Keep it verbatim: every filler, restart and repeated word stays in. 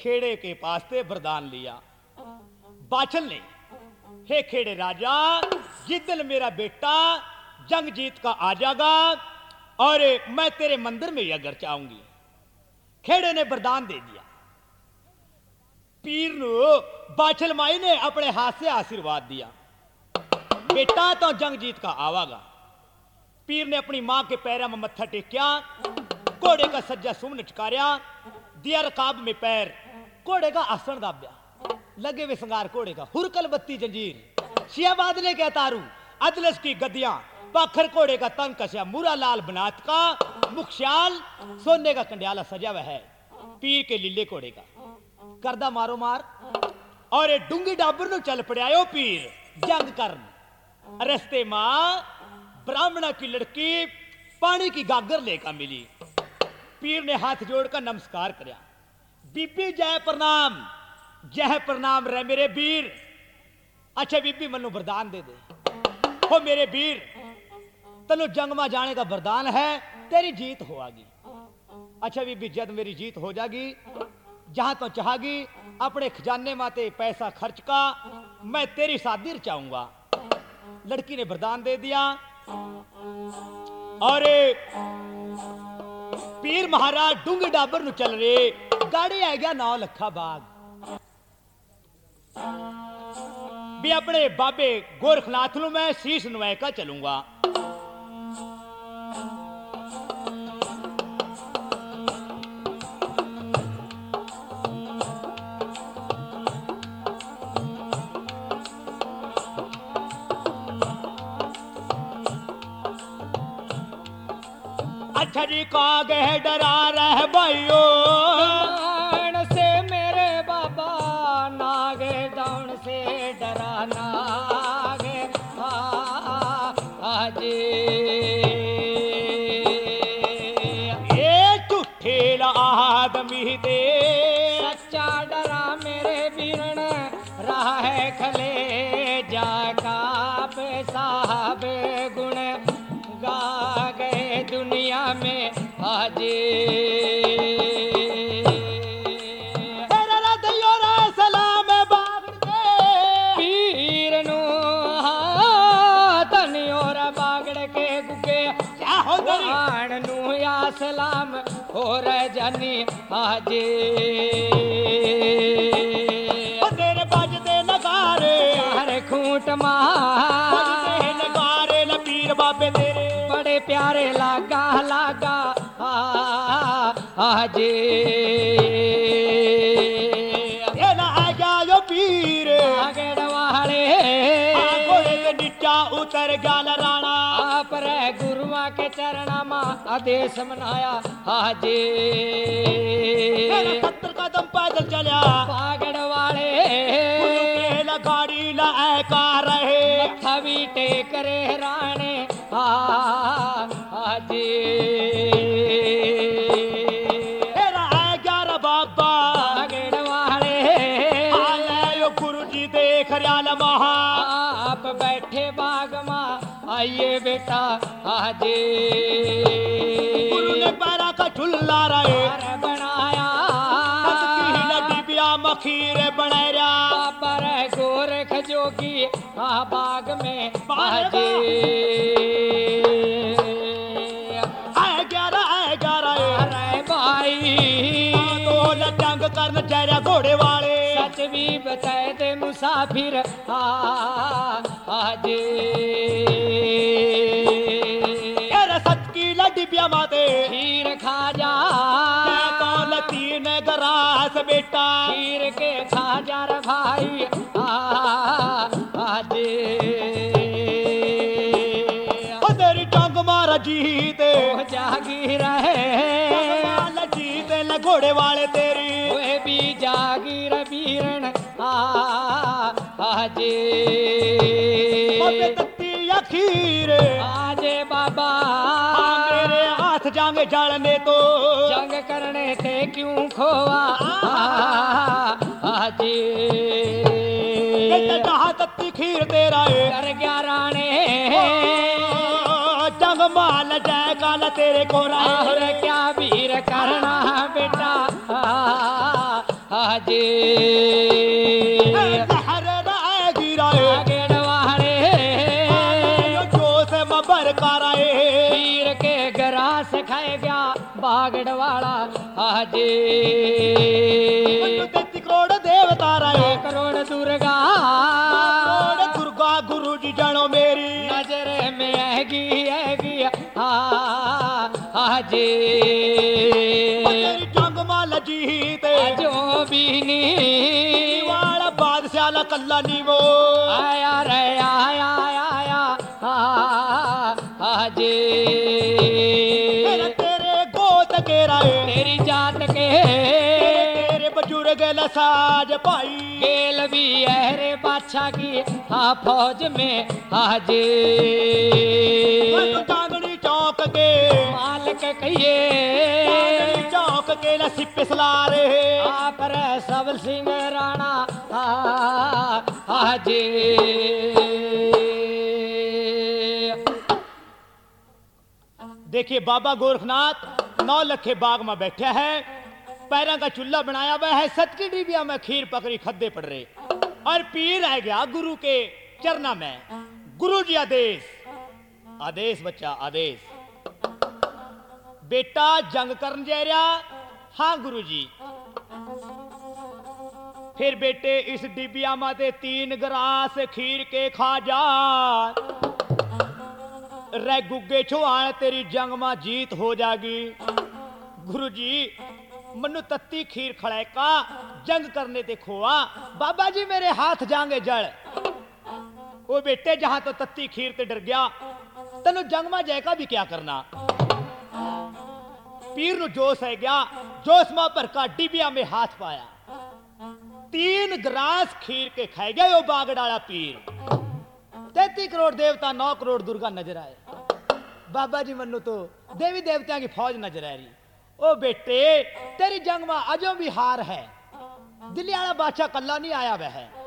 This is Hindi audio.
खेड़े के पास से वरदान लिया। बाछल ने, हे खेड़े राजा, जिस दिन मेरा बेटा जंग जीत का आ जाएगा और मैं तेरे मंदिर में यह घर चाहूंगी। खेड़े ने वरदान दे दिया। पीर नु बाछल माई ने अपने हाथ से आशीर्वाद दिया, बेटा तो जंग जीत का आवागा। पीर ने अपनी मां के पैरों में मत्था टेकिया, घोड़े का सज्जा सुम नचकारिया, दिया रकाब में पैर, घोड़े का आसन दाब्या, लगे वे संगार घोड़े का, हुरकल बत्ती जंजीर, शियाबाद ने क्या तारू, अदलस की गद्दियां, पाखर घोड़े का तन कसिया, मुरा लाल बनात का मुखश्याल, सोने का कंडियाला सजा हुआ है पीर के लीले घोड़े का। करदा मारो मार और डूंगी डाबर नु चल पड़िया ओ पीर जंग करन। रस्ते मां ब्राह्मणा की लड़की पानी की गागर लेकर मिली। पीर ने हाथ जोड़कर नमस्कार करया, बीबी जय प्रणाम, जय प्रणाम रे मेरे वीर। अच्छा बीबी मनु वरदान दे दे, हो मेरे वीर तनु जंग में जाने का वरदान है, तेरी जीत होगी। अच्छा बीबी जब मेरी जीत हो जाएगी, जहां तो चाहेगी अपने खजाने माते पैसा खर्च का मैं तेरी शादी चाहूंगा। लड़की ने वरदान दे दिया और पीर महाराज डूंगी डाबर नु चल रहे, गाड़ी आ गया नौ लखा बाग भी अपने बाबे गोरखनाथ नु मैं शीश नवाय का चलूंगा। अच्छा जी का गह डरा रह भाइयों से मेरे बाबा, नागे दौड़ से डरा नागे आजे। ये झूठे आदमी दे सच्चा डरा मेरे बीरण, रहा है खले जाका साहब गुण गा गए दुनिया में आजे। तेरा रदियो रे सलाम बाग दे पीर नु तनियो रे बागड़ के गुगे, क्या हो दरी आन नु या सलाम हो रे जानी आजे। तेरे बजदे नगारे हर खूंट मार बजदे नगारे ल पीर बाबे तेरे बड़े प्यारे लागा लागा आजे। ये ना आ गया यो पीर आगड़ वाले घोड़े पे नीचा उतर गया राणा, आप रे गुरुआ के चरणा मा आदेश मनाया आजे। सत्तर कदम पैदल चलिया पागड़ वाले ला गाड़ी ला ऐका रहे, थवी टेक रे राणे आ आजे। तेरा है ग्यारह बाबा पागड़ वाले आले यो गुरु जी देख रहा महा, आप बैठे बाग मां आइए बेटा आजे। गुरु ने पैरा का झुल्ला रहे हार बनाया डिबिया मखीर बनैरा, पर गोरख जोगी आ बाग में बाग आजे। है ग्यारह है ग्यारह अरे भाई तो जंग करन जरा घोड़े वाले, सच भी बताए दे मुसाफिर आ आजे। तेरे सच की डिबिया माते खीर खा जा तो लतीन गरास बेटा, खीर के खा जा रे भाई आ आजे। ओ तेरी टंग मारा जीते ओ जागी रहे माल जीते ल घोड़े वाले तेरी, ओए भी जागीर बीरन आ आजे। ओ तत्ती अखीर आजे बाबा मेरे हाथ जांग जलने तो, जंग करने थे क्यों खोआ आजे। तत्ती खीर तेरा है कर गया राणे जंग माल जय काल तेरे को और क्या वीर करना बेटा हाजे जहर राय गिराए गेड़वाड़े जोश में बरकाराए पीर के ग्रास खाए गया बागड़वाड़ा हाजे तेती करोड़ देवता राय करोड़ दुर्गा करोड़ दुर्गा गुरु जी जानो मेरी नजर में आएगी आएगी हा हाजे तेरी जंग माल जीते जो भी नी वाला बादशाह ला कल्ला नी वो आया रे आया आया हा हाजे तेरे तेरे गोत के राय तेरी जात के तेरे बुजुर्ग लसाज भाई गेल भी है रे बादशाह की हाँ फौज में हाजे कांगड़ी चौक के मालिक कहिए कांगड़ी चौक के लसी पिसला रे आप रे सब सिंह राणा हा हाजे देखिए बाबा गोरखनाथ नौ लखे बाग में बैठे हैं पैरों का चूल्हा बनाया हुआ है सतकी डिबिया में खीर पकड़ी खद्दे पड़ रहे और पीर आ गया गुरु के चरना में गुरु जी आदेश आदेश बच्चा आदेश बेटा जंग करन जा रहा हाँ गुरु जी फिर बेटे इस डिबिया में तीन गिलास खीर के खा जा रे गुग्गे छुआए तेरी जंग में जीत हो जागी गुरु जी मनु तत्ती खीर खड़ाए का जंग करने ते खोआ बाबा जी मेरे हाथ जांगे जड़ ओ बेटे जहां तो तत्ती खीर ते डर गया तनु जंग में जाएगा भी क्या करना पीर नु जोश है गया जोश में पर का डिबिया में हाथ पाया तीन गिलास खीर के खाए गया यो बागड़ाला पीर तैतीस करोड़ देवता नौ करोड़ दुर्गा नजर आए बाबा जी मनु तो देवी देवताओं की फौज नजर आ रही ओ बेटे तेरी जंग में अजो भी हार है दिल्ली वाला बादशाह कल्ला नहीं आया वह है